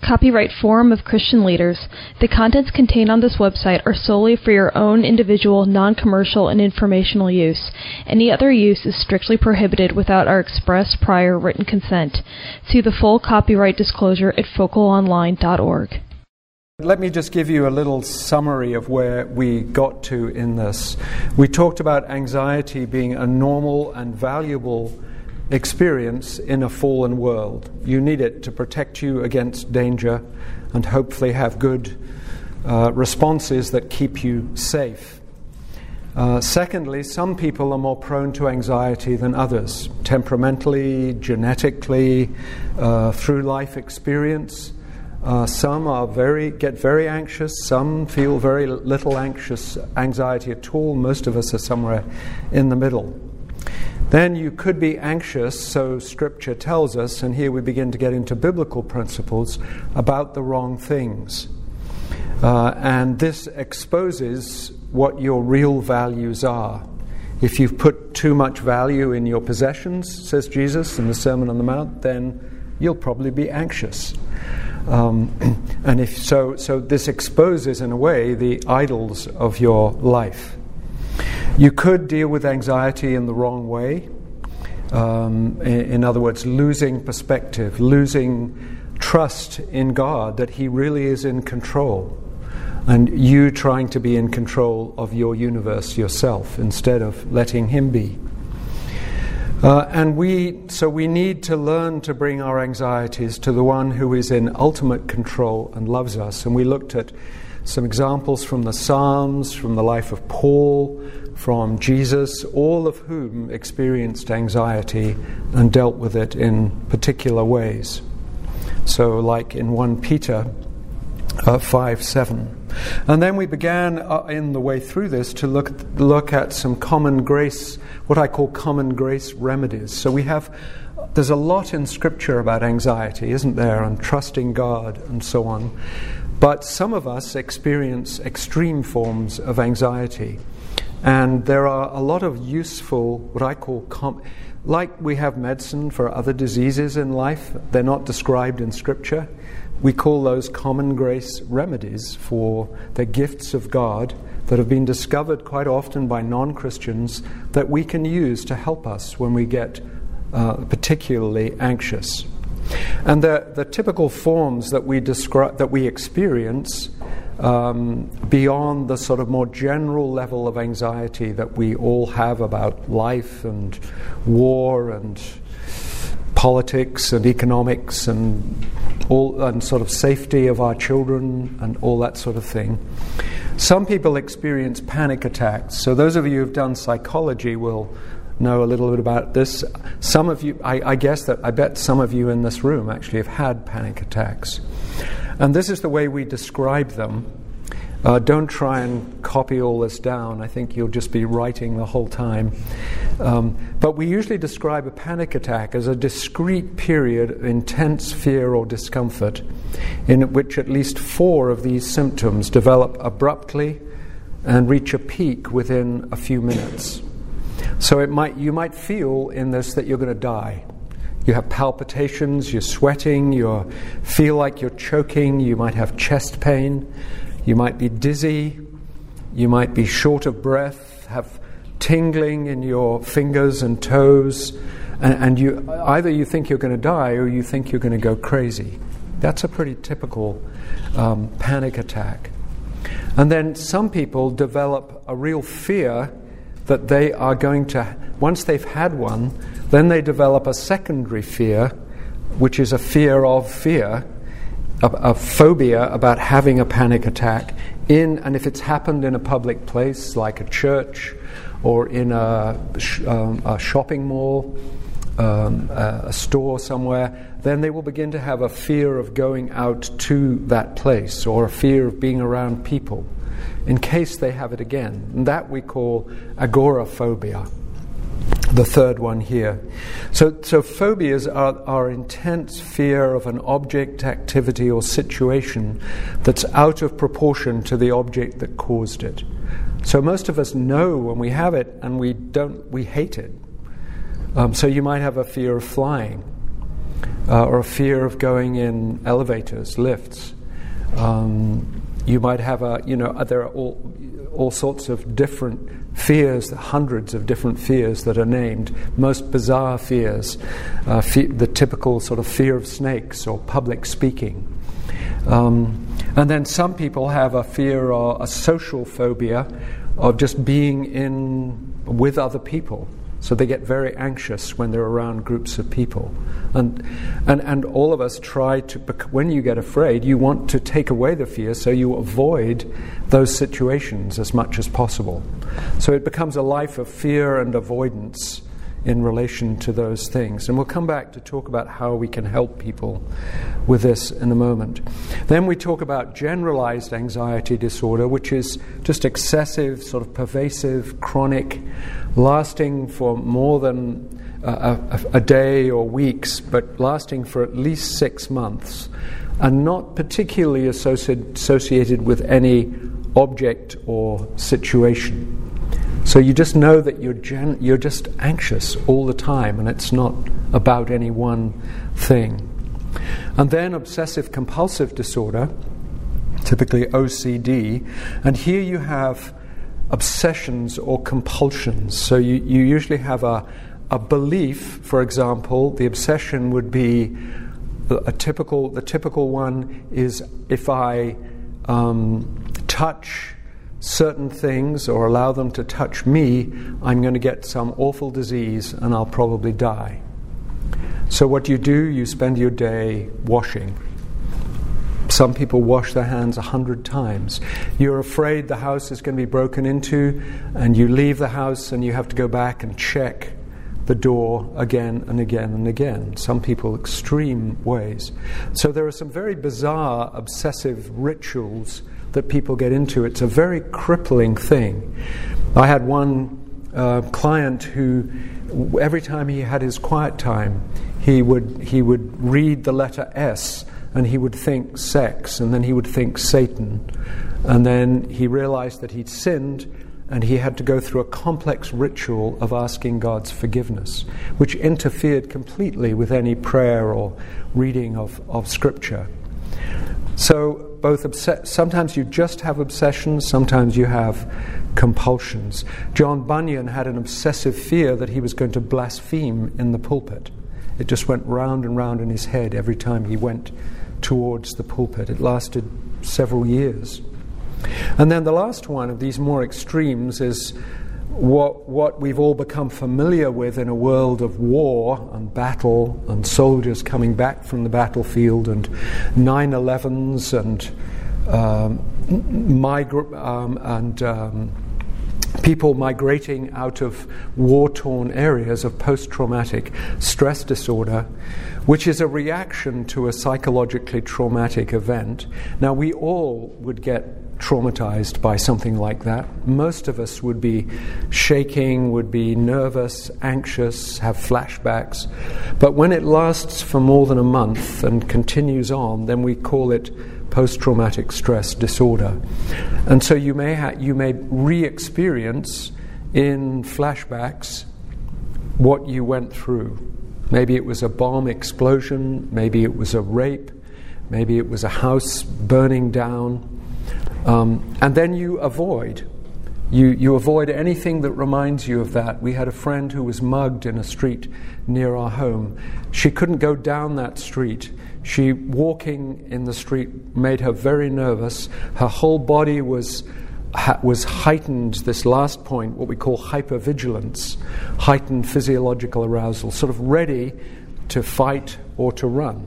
Copyright Forum of Christian Leaders. The contents contained on this website are solely for your own individual, non-commercial, and informational use. Any other use is strictly prohibited without our express prior written consent. See the full copyright disclosure at focalonline.org. Let me just give you a little summary of where we got to in this. We talked about anxiety being a normal and valuable experience in a fallen world. You need it to protect you against danger and hopefully have good responses that keep you safe. Secondly, some people are more prone to anxiety than others, temperamentally, genetically, through life experience. Some get very anxious, some feel very little anxiety at all. Most of us are somewhere in the middle. Then you could be anxious, so Scripture tells us, and here we begin to get into biblical principles about the wrong things. And this exposes what your real values are. If you've put too much value in your possessions, says Jesus in the Sermon on the Mount, then you'll probably be anxious. And if so this exposes, in a way, the idols of your life. You could deal with anxiety in the wrong way. In other words, losing perspective, losing trust in God that He really is in control, and you trying to be in control of your universe yourself instead of letting Him be. And we need to learn to bring our anxieties to the one who is in ultimate control and loves us. And we looked at some examples from the Psalms, from the life of Paul, from Jesus, all of whom experienced anxiety and dealt with it in particular ways. So like in 1 Peter 5:7. And then we began in the way through this to look at some common grace, what I call common grace remedies. So there's a lot in Scripture about anxiety, isn't there, and trusting God and so on. But some of us experience extreme forms of anxiety. And there are a lot of useful, what I call, like we have medicine for other diseases in life, they're not described in Scripture. We call those common grace remedies for the gifts of God that have been discovered quite often by non-Christians that we can use to help us when we get particularly anxious. And the typical forms that we experience beyond the sort of more general level of anxiety that we all have about life and war and politics and economics and sort of safety of our children and all that sort of thing. Some people experience panic attacks. So those of you who've done psychology will know a little bit about this. Some of you, I bet some of you in this room actually have had panic attacks. And this is the way we describe them. Don't try and copy all this down. I think you'll just be writing the whole time. But we usually describe a panic attack as a discrete period of intense fear or discomfort in which at least 4 of these symptoms develop abruptly and reach a peak within a few minutes. So you might feel in this that you're going to die. You have palpitations, you're sweating, you feel like you're choking, you might have chest pain, you might be dizzy, you might be short of breath, have tingling in your fingers and toes, and either you think you're going to die or you think you're going to go crazy. That's a pretty typical panic attack. And then some people develop a real fear that they are going to, once they've had one, then they develop a secondary fear, which is a fear of fear, a phobia about having a panic attack and if it's happened in a public place like a church or in a shopping mall, a store somewhere, then they will begin to have a fear of going out to that place or a fear of being around people in case they have it again. And that we call agoraphobia, the third one here. So phobias are intense fear of an object, activity, or situation that's out of proportion to the object that caused it. So most of us know when we have it and we hate it. So you might have a fear of flying. or a fear of going in elevators, lifts. You might have there are all sorts of different fears, hundreds of different fears that are named, most bizarre fears, the typical sort of fear of snakes or public speaking. And then some people have a fear or a social phobia of just being with other people. So they get very anxious when they're around groups of people. And all of us try to, when you get afraid, you want to take away the fear so you avoid those situations as much as possible. So it becomes a life of fear and avoidance in relation to those things. And we'll come back to talk about how we can help people with this in a moment. Then we talk about generalized anxiety disorder, which is just excessive, sort of pervasive, chronic, lasting for more than a day or weeks, but lasting for at least 6 months, and not particularly associated with any object or situation. So you just know that you're just anxious all the time, and it's not about any one thing. And then obsessive compulsive disorder, typically OCD, and here you have obsessions or compulsions. So you usually have a belief. For example, the obsession would be the typical one is, if I touch certain things or allow them to touch me, I'm going to get some awful disease and I'll probably die. So what you do, you spend your day washing. Some people wash their hands 100 times. You're afraid the house is going to be broken into, and you leave the house and you have to go back and check the door again and again and again. Some people extreme ways. So there are some very bizarre obsessive rituals that people get into. It's a very crippling thing. I had one client who, every time he had his quiet time, he would read the letter S, and he would think sex, and then he would think Satan, and then he realized that he'd sinned, and he had to go through a complex ritual of asking God's forgiveness, which interfered completely with any prayer or reading of Scripture. So sometimes you just have obsessions, sometimes you have compulsions. John Bunyan had an obsessive fear that he was going to blaspheme in the pulpit. It just went round and round in his head every time he went towards the pulpit. It lasted several years. And then the last one of these more extremes is what we've all become familiar with in a world of war and battle and soldiers coming back from the battlefield and 9/11s and people migrating out of war-torn areas of post-traumatic stress disorder, which is a reaction to a psychologically traumatic event. Now, we all would get traumatized by something like that. Most of us would be shaking, would be nervous, anxious, have flashbacks. But when it lasts for more than a month and continues on, then we call it post-traumatic stress disorder. And so you may re-experience in flashbacks what you went through. Maybe it was a bomb explosion, maybe it was a rape, maybe it was a house burning down. And then you avoid. You avoid anything that reminds you of that. We had a friend who was mugged in a street near our home. She couldn't go down that street. Walking in the street made her very nervous. Her whole body was heightened, this last point, what we call hypervigilance, heightened physiological arousal, sort of ready to fight or to run.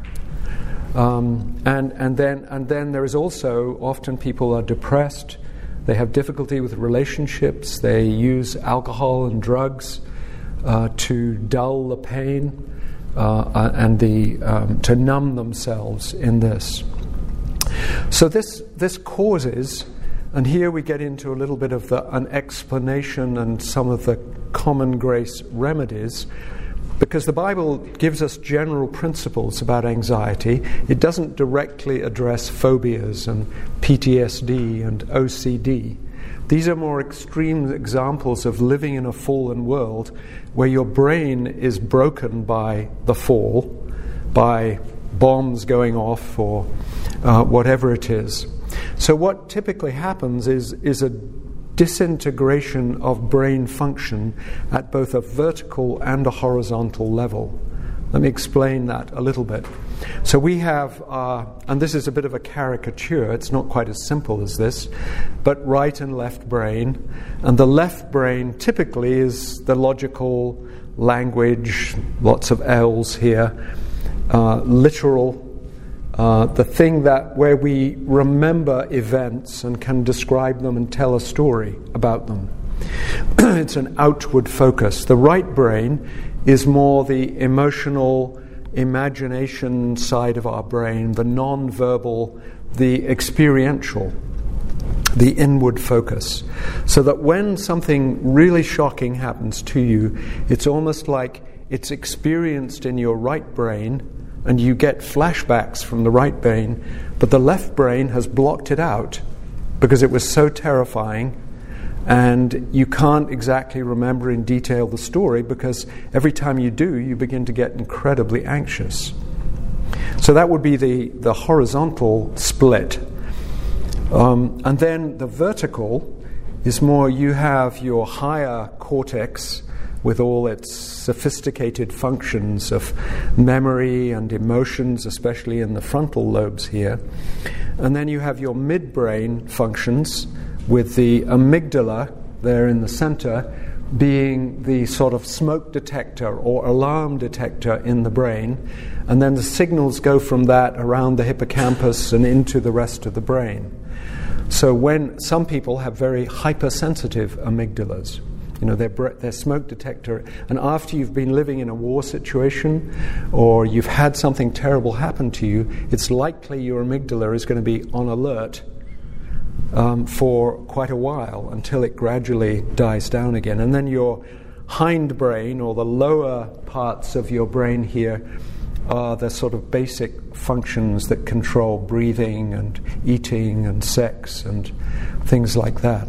And then there is also, often people are depressed, they have difficulty with relationships, they use alcohol and drugs to dull the pain and to numb themselves in this. So this causes, and here we get into a little bit of an explanation and some of the common grace remedies, because the Bible gives us general principles about anxiety. It doesn't directly address phobias and PTSD and OCD. These are more extreme examples of living in a fallen world where your brain is broken by the fall, by bombs going off or whatever it is. So what typically happens is a disintegration of brain function at both a vertical and a horizontal level. Let me explain that a little bit. So we have, and this is a bit of a caricature, it's not quite as simple as this, but right and left brain. And the left brain typically is the logical language, lots of L's here, literal, the thing that where we remember events and can describe them and tell a story about them. It's an outward focus. The right brain is more the emotional, imagination side of our brain, the non-verbal, the experiential, the inward focus. So that when something really shocking happens to you, it's almost like it's experienced in your right brain, and you get flashbacks from the right brain, but the left brain has blocked it out because it was so terrifying, and you can't exactly remember in detail the story because every time you do, you begin to get incredibly anxious. So that would be the horizontal split. And then the vertical is more, you have your higher cortex with all its sophisticated functions of memory and emotions, especially in the frontal lobes here. And then you have your midbrain functions with the amygdala there in the center being the sort of smoke detector or alarm detector in the brain. And then the signals go from that around the hippocampus and into the rest of the brain. So when some people have very hypersensitive amygdalas, you know, their smoke detector, and after you've been living in a war situation or you've had something terrible happen to you, it's likely your amygdala is going to be on alert for quite a while until it gradually dies down again. And then your hindbrain, or the lower parts of your brain here, are the sort of basic functions that control breathing and eating and sex and things like that.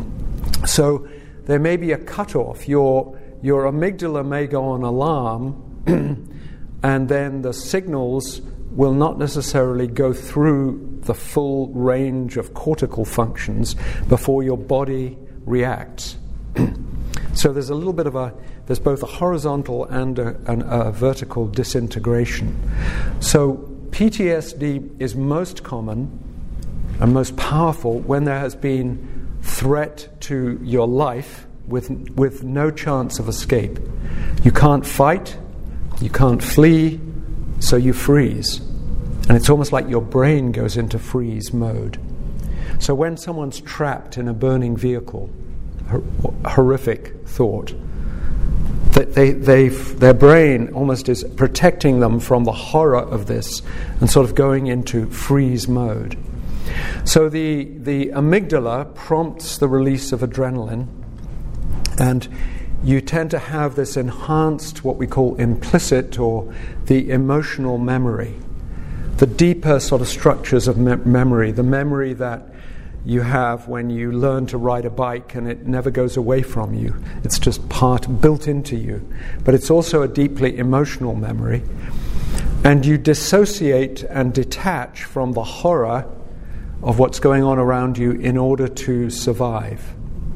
So there may be a cutoff. Your amygdala may go on alarm, and then the signals will not necessarily go through the full range of cortical functions before your body reacts. So there's a little bit of there's both a horizontal and a vertical disintegration. So PTSD is most common and most powerful when there has been threat to your life with no chance of escape. You can't fight, you can't flee, so you freeze. And it's almost like your brain goes into freeze mode. So when someone's trapped in a burning vehicle, horrific thought, that their brain almost is protecting them from the horror of this and sort of going into freeze mode. So the amygdala prompts the release of adrenaline, and you tend to have this enhanced, what we call implicit, or the emotional memory, the deeper sort of structures of memory, the memory that you have when you learn to ride a bike and it never goes away from you. It's just built into you. But it's also a deeply emotional memory. And you dissociate and detach from the horror of what's going on around you in order to survive.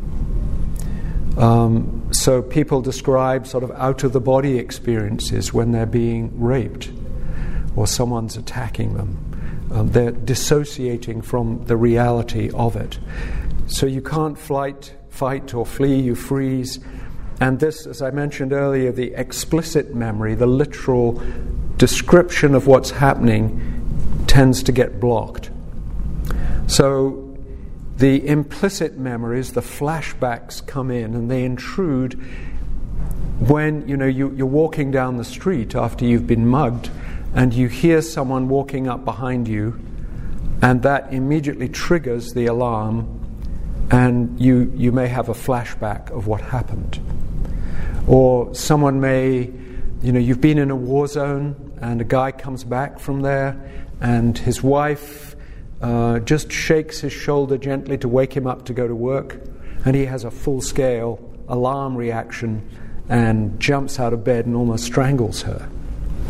So people describe sort of out-of-the-body experiences when they're being raped or someone's attacking them. They're dissociating from the reality of it. So you can't fight or flee, you freeze. And this, as I mentioned earlier, the explicit memory, the literal description of what's happening, tends to get blocked. So the implicit memories, the flashbacks come in and they intrude when you're walking down the street after you've been mugged and you hear someone walking up behind you, and that immediately triggers the alarm, and you may have a flashback of what happened. Or someone may, you've been in a war zone and a guy comes back from there and his wife just shakes his shoulder gently to wake him up to go to work, and he has a full-scale alarm reaction and jumps out of bed and almost strangles her.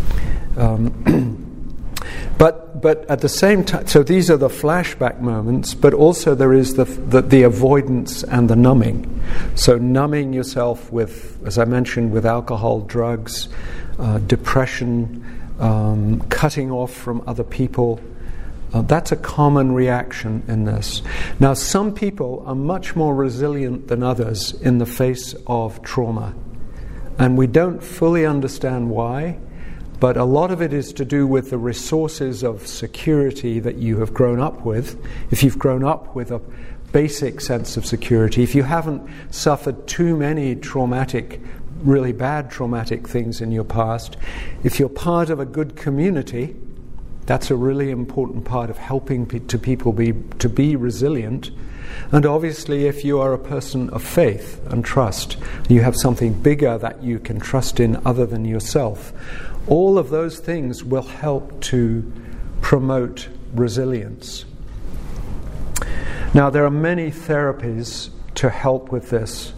But at the same time, so these are the flashback moments, but also there is the avoidance and the numbing. So numbing yourself with, as I mentioned, with alcohol, drugs, depression, cutting off from other people. That's a common reaction in this. Now, some people are much more resilient than others in the face of trauma. And we don't fully understand why. But a lot of it is to do with the resources of security that you have grown up with. If you've grown up with a basic sense of security, if you haven't suffered too many traumatic, really bad traumatic things in your past, if you're part of a good community, that's a really important part of helping people to be resilient. And obviously, if you are a person of faith and trust, you have something bigger that you can trust in other than yourself. All of those things will help to promote resilience. Now, there are many therapies to help with this.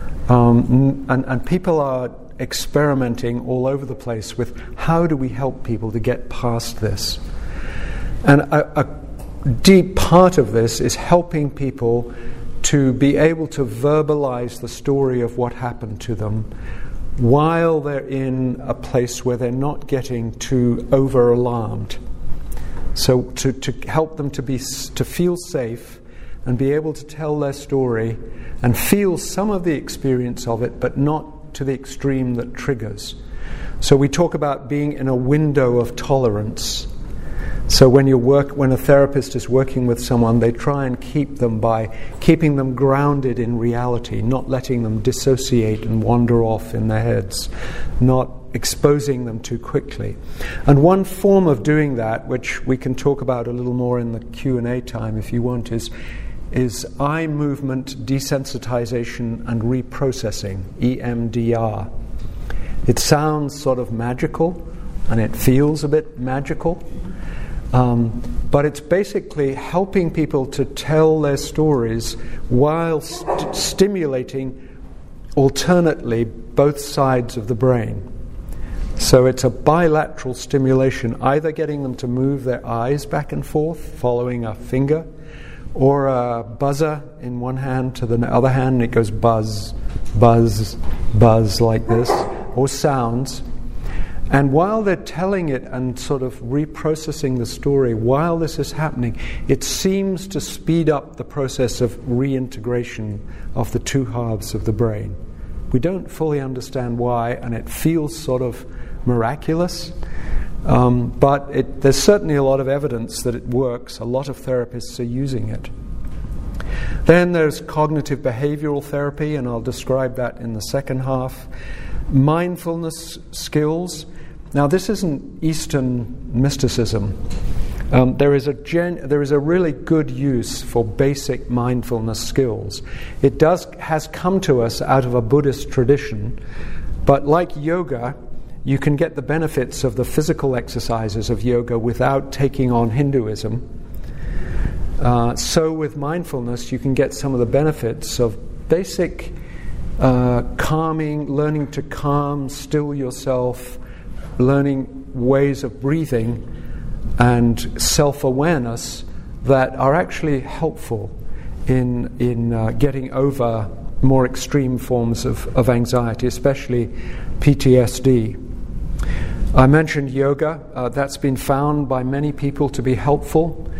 And people are experimenting all over the place with how do we help people to get past this. And a deep part of this is helping people to be able to verbalize the story of what happened to them while they're in a place where they're not getting too over-alarmed. So to help them to feel safe and be able to tell their story and feel some of the experience of it, but not to the extreme that triggers. So we talk about being in a window of tolerance. So when a therapist is working with someone, they try and keep them by keeping them grounded in reality, not letting them dissociate and wander off in their heads, not exposing them too quickly. And one form of doing that, which we can talk about a little more in the Q&A time if you want, is eye movement desensitization and reprocessing, EMDR. It sounds sort of magical, and it feels a bit magical. But it's basically helping people to tell their stories while stimulating alternately both sides of the brain. So it's a bilateral stimulation, either getting them to move their eyes back and forth, following a finger, or a buzzer in one hand to the other hand, and it goes buzz, buzz, buzz like this, or sounds. And while they're telling it and sort of reprocessing the story, while this is happening, it seems to speed up the process of reintegration of the two halves of the brain. We don't fully understand why, and it feels sort of miraculous, but there's certainly a lot of evidence that it works. A lot of therapists are using it. Then there's cognitive behavioral therapy, and I'll describe that in the second half. Mindfulness skills. Now, this isn't Eastern mysticism. There is a really good use for basic mindfulness skills. It has come to us out of a Buddhist tradition, but like yoga, you can get the benefits of the physical exercises of yoga without taking on Hinduism. So with mindfulness, you can get some of the benefits of basic calming, learning to calm, still yourself, learning ways of breathing and self-awareness that are actually helpful in getting over more extreme forms of anxiety, especially PTSD. I mentioned yoga. That's been found by many people to be helpful.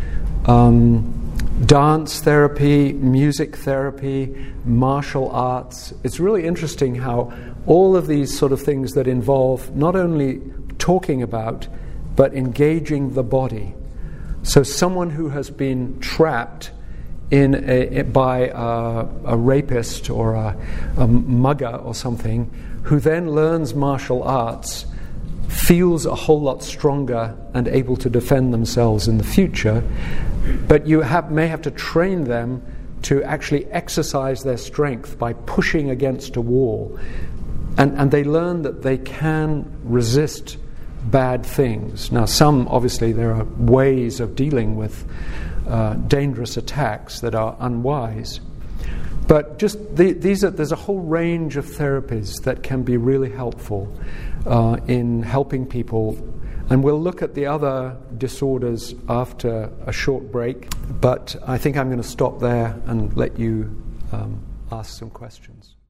Dance therapy, music therapy, martial arts. It's really interesting how all of these sort of things that involve not only talking about, but engaging the body. So someone who has been trapped by a rapist or a mugger or something, who then learns martial arts, feels a whole lot stronger and able to defend themselves in the future. But you may have to train them to actually exercise their strength by pushing against a wall. And they learn that they can resist bad things. Now, obviously, there are ways of dealing with dangerous attacks that are unwise. But just there's a whole range of therapies that can be really helpful in helping people. And we'll look at the other disorders after a short break, but I think I'm going to stop there and let you ask some questions.